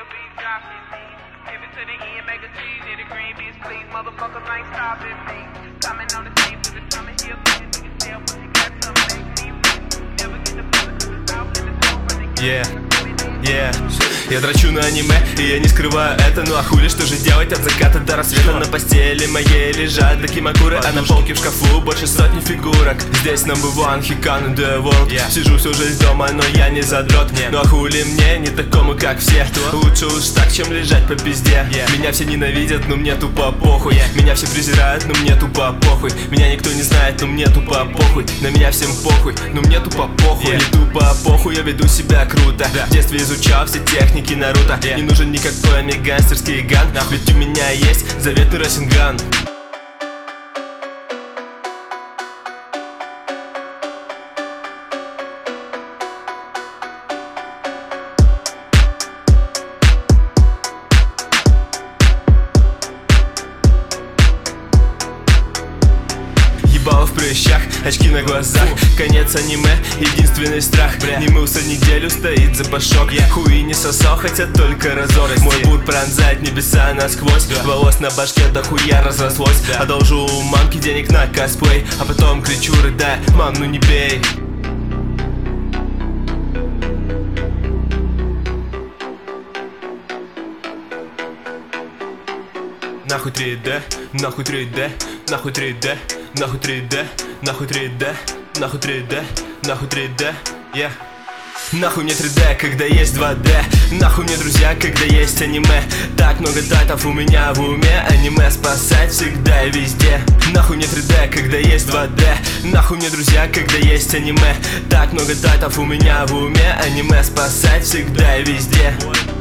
be dropping me. Give it to the end, make a cheese, hit a green bitch, please. Motherfuckers ain't stopping me. Coming on the scene with the summer hill, bitch. You can tell what you got to make me rich. Never get the feeling to the south in the store when they get Я дрочу на аниме, и я не скрываю это. Ну а хули, что же делать от заката до рассвета? На постели моей лежат докимакуры, а на полке в шкафу больше сотни фигурок. Здесь number one, Hikaru the world. Сижу всю жизнь дома, но я не задрот. Ну а хули мне, не такому как все. Лучше уж так, чем лежать по пизде. Меня все ненавидят, но мне тупо похуй. Меня все презирают, но мне тупо похуй. Меня никто не знает, но мне тупо похуй. На меня всем похуй, но мне тупо похуй. Мне тупо похуй, я веду себя круто. В детстве изучал все техники Наруто. Не нужен никакой гангстерский ган, ведь у меня есть заветный Расинган. Ебало в прыщах, очки на глазах, конец аниме, единственный страх. Не мылся неделю, стоит запашок. Хуи не сосал, хотя только разор. Мой бур пронзает небеса насквозь. Волос на башке дохуя разрослось. Одолжу у мамки денег на косплей, а потом кричу, рыдая: мам, ну не бей. Нахуй 3D, нахуй 3D, нахуй 3D, нахуй 3D, нахуй 3D, нахуй 3D, нахуй 3D, yeah. Нахуй мне 3D, когда есть 2D. Нахуй мне друзья, когда есть аниме. Так много тайтов у меня в уме. Аниме спасать всегда и везде. Нахуй мне 3D, когда есть 2D. Нахуй мне друзья, когда есть аниме. Так много тайтов у меня в уме. Аниме спасать всегда и везде.